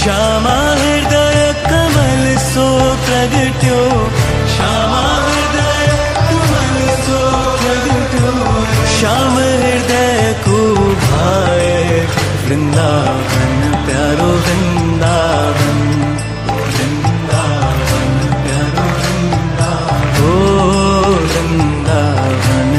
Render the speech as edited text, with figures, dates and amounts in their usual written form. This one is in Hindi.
श्यामा हृदय कमल सो प्रगट्यो, श्यामा हृदय कमल सो प्रगट्यो, श्याम हृदय को भाए वृंदावन प्यारो वृंदावन, वृंदावन प्यारो वृंदावन, ओ वृंदावन